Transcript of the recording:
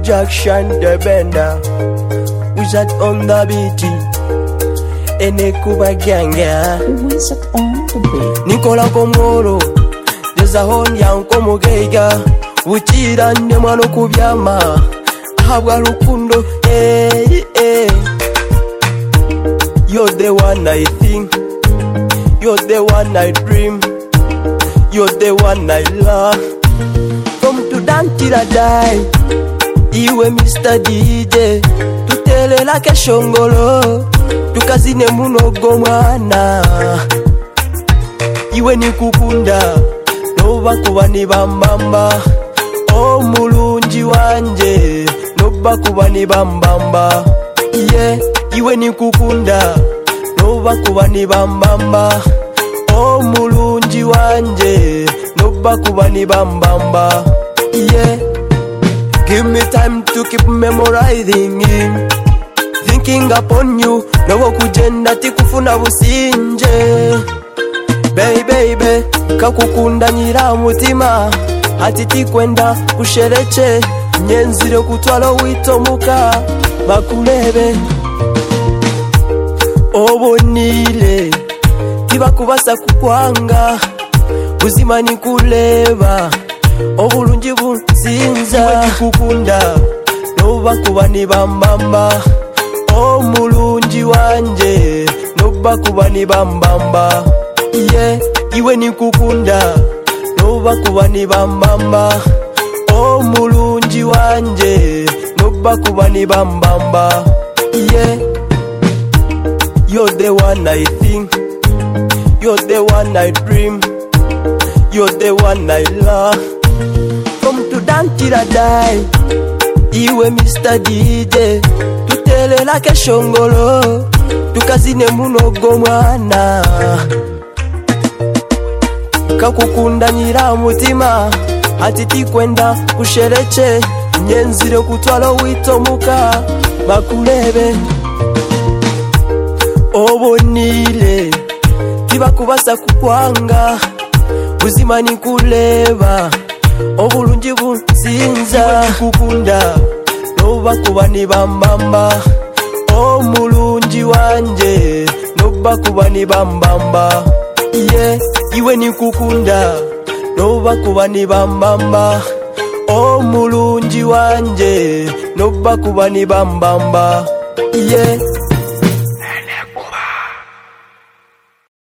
Jackson the bender, Wizard on the beat, ene kuba ganga, Wizard on the beat. Nicola Komoro, there's a hon yang komogega, Uchira nemano kubyama, habwa rukundo, eh eh. You're the one I think, you're the one I dream, you're the one I love. From today till I die, iwe Mr. DJ, tutelela keshongolo, tukazine munogo mwana. Iwe ni kukunda, noba kuba ni bambamba, o mulungi wanje, noba kuba ni bambamba. Yeah, iwe ni kukunda, noba kuba ni bambamba, o mulungi wanje, noba kuba ni bambamba. Yeah, give me time to keep memorizing him, thinking upon you, no kujenda tikufuna businje. Baby, kakukunda nyira mutima, hatiti kwenda kushereche, nyenzire kutwalo witomuka, bakulebe. Obonile, tiba kubasa kukwanga, buzima ni kuleba, obulungi bunzinza. Iwe kukunda, noba kuba ni bambamba, o mulungi wanje, noba kuba ni bambamba. Yeah, iwe ni kukunda, noba kuba ni bambamba, o mulungi wanje, noba kuba ni bambamba. Yeah, you're the one I think, you're the one I dream, you're the one I love. From today till I die, iwe Mr. DJ, tutelela keshongolo, tukazine munogo mwana. Kakukunda nyira mutima, hatiti kwenda kushereche, nyenzire kutwalo witomuka, bakulebe. Obonile, tiba kubasa kukwanga, buzima ni kuleba, obulungi bunzinza. Iwe kukunda, noba kuba ni bambamba, o mulungi wanje, noba kuba ni bambamba. Yeah, iwe ni kukunda, noba kuba ni bambamba, o mulungi wanje, noba kuba ni bambamba. Yeah.